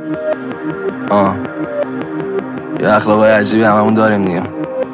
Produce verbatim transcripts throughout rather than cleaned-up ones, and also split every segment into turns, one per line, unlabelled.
آه یه اخلاقای عجیبی هممون داریم دیگه.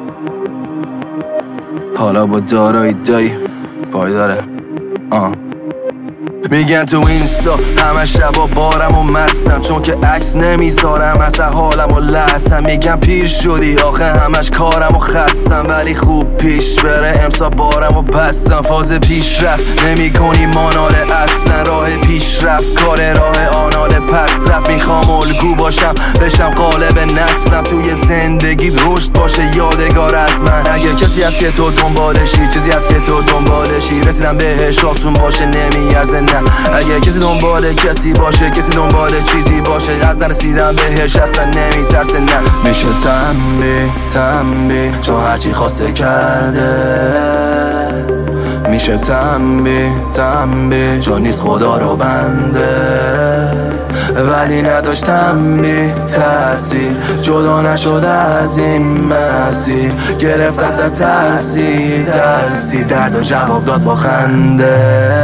حالا با دارایی دایی پایداره. آه میگن تو اینستا همه شبا بارم و مستم، چون که عکس نمیذارم اصلا حالم و لحظم. میگن پیر شدی آخه همش کارم و خستم، ولی خوب پیش بره امسا بارم و بستم. فاز پیش رفت نمی کنی ماناله اصلا، راه پیش رفت کار راه آناله پس رفت. میخوام الگو باشم بشم قالب نسلم، توی زندگی رشد باشه یادگار از من. اگه کسی هست که تو دنبالشی، چیزی هست که تو دنبالشی، رسیدم بهش آسون باشه نمیارزه نه. اگه کسی دنبال کسی باشه، کسی دنبال چیزی باشه، از نرسیدم بهش اصلا نمیترسه نه. میشه تنبیه تنبیه چون هرچی خواسته کرده، میشه تنبیه تنبیه چون نیست خدا رو بنده، ولی نداشتم بی تأثیر، جدا نشد از این مسیر، گرفت از ترسی درسی، درد و جواب داد با خنده.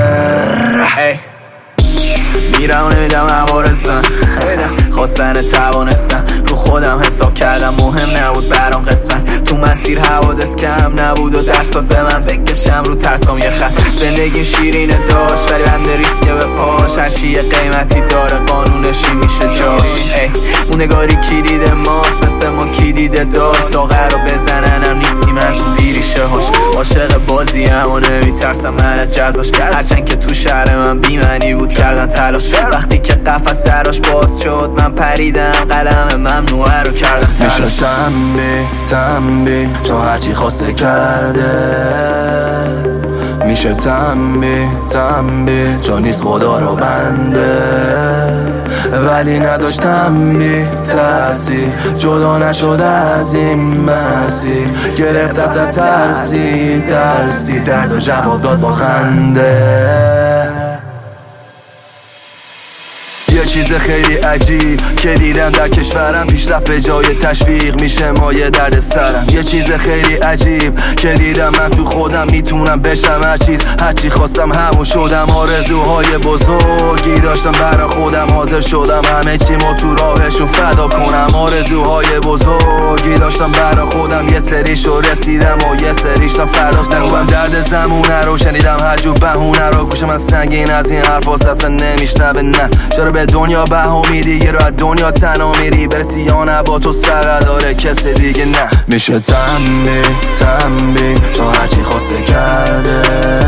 میرم و نمیدم عوارزن، خواستن توانستم رو خودم حساب کردم، مهم نبود برام قسمت، تو مسیر حوادث کم نبود و درس داد به من بکشم رو ترسام یه خط. زندگی شیرینه داشت ولی بنده ریسکه به پاش، هرچی یه قیمتی داره قانونشی میشه جاش. اون نگاری کی دیده ماست مثل ما کی دیده داشت، ساغر رو بزننم نیستیم از اون دیریشه هاش. عاشق بازی هم و نمیترسم من از جزاش، هرچند که تو شهر من بیمنی بود کردن تلاش. وقتی که قفس دراش باز شد من پریدم، قلم ممنوعه رو کردم تلاش. میشه تنبیه تنبیه چون هرچی خواسته کرده، میشه تنبیه تنبیه چون نیست خدا رو بنده، ولی نداشتم بی تأثیر، جدا نشد از این مسیر، گرفت از ترسی درسی، درد و جواب داد با خنده. یه چیز خیلی عجیب که دیدم در کشورم، پیشرفت به جای تشویق میشه مایه درد سرم. یه چیز خیلی عجیب که دیدم من تو خودم میتونم بشم هر چیز، هرچی خواستم همون شدم. آرزوهای بزرگی داشتم برا خودم، حاضر شدم همه چیمو تو راهشون فدا کنم. آرزوهای بزرگی داشتم برا خودم، یه سریشو رسیدم و یه سریشم فرداست. نگویم درد زمونه رو شنیدم هر جو بهونه رو، گوش من سنگین از این حرفاست اصلا نمیشنوه نه. چرا به دنیا بها میدی یه رو از دنیا تنها میری، برسی یا نه با تو سقه داره کسی دیگه نه. میشه تنبیه تنبیه چون هرچی خواسته کرده،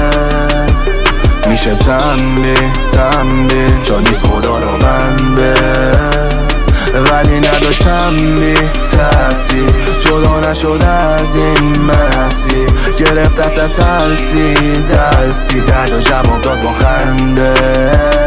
میشه تنبیه تنبیه چون نیست خدا رو بنده، ولی نداشتم بی تأثیر، جدا نشد از این مسیر، گرفت از ترسی درسی، درد و جواب داد با خنده.